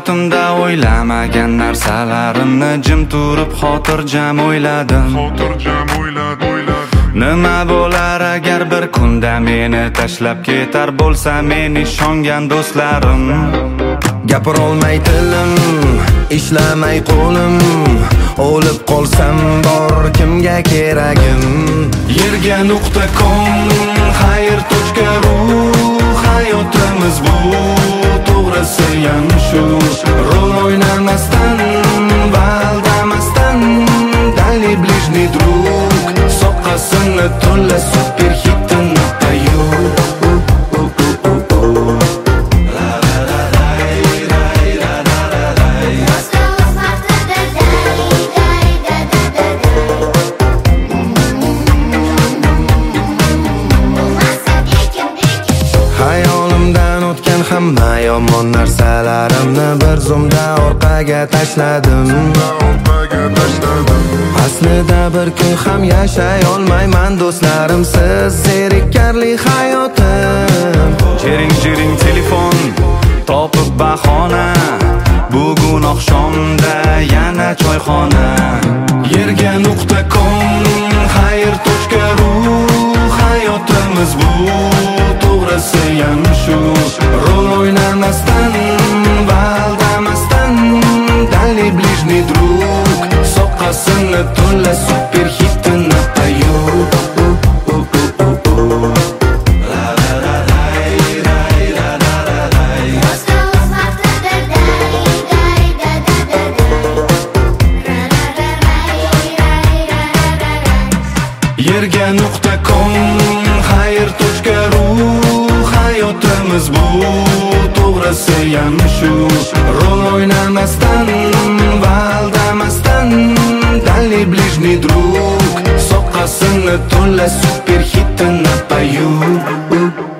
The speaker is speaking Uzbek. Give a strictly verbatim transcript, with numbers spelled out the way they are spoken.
hayotimda o'ylamagan narsalarimni jim turib xotirjam o'yladim. Xotirjam o'ylab o'ylab Nima bo'lar agar bir kunda meni tashlab ketar bo'lsa men ishongan do'stlarim. Gapirolmay tilim, ishlamay qo'lim, o'lib qolsam bor kimga keragim? Yerga nuqta com, xayr.ru, hayotimiz bu, to'g'risi ham shu. Rol o'ynamasdan, valdamasdan, dali blижний друг, soqqasini to'la super hitini tayu. Hayolimdan o'tgan hamma yomon narsalarimni bir zumda orqaga tashladim. Aslida bir kun ham yashay olmayman do'stlarimsiz zerikarli hayotim. Jiring-jiring telefon topib bahona, bugun oqshomda yana choyxona. Yerga nuqta com, xayr.ru, hayotimiz bu, to'g'risi ham shu. Rol o'ynamasdan, valdamasdan, dali blижний друг, soqqasini to'la super hitini tayu. Yerga nuqta com, xayr.ru, hayotimiz bu, to'g'risi ham shu. Rol o'ynamasdan, valdamasdan, dali blижний друг, soqqasini to'la super hitini tayu.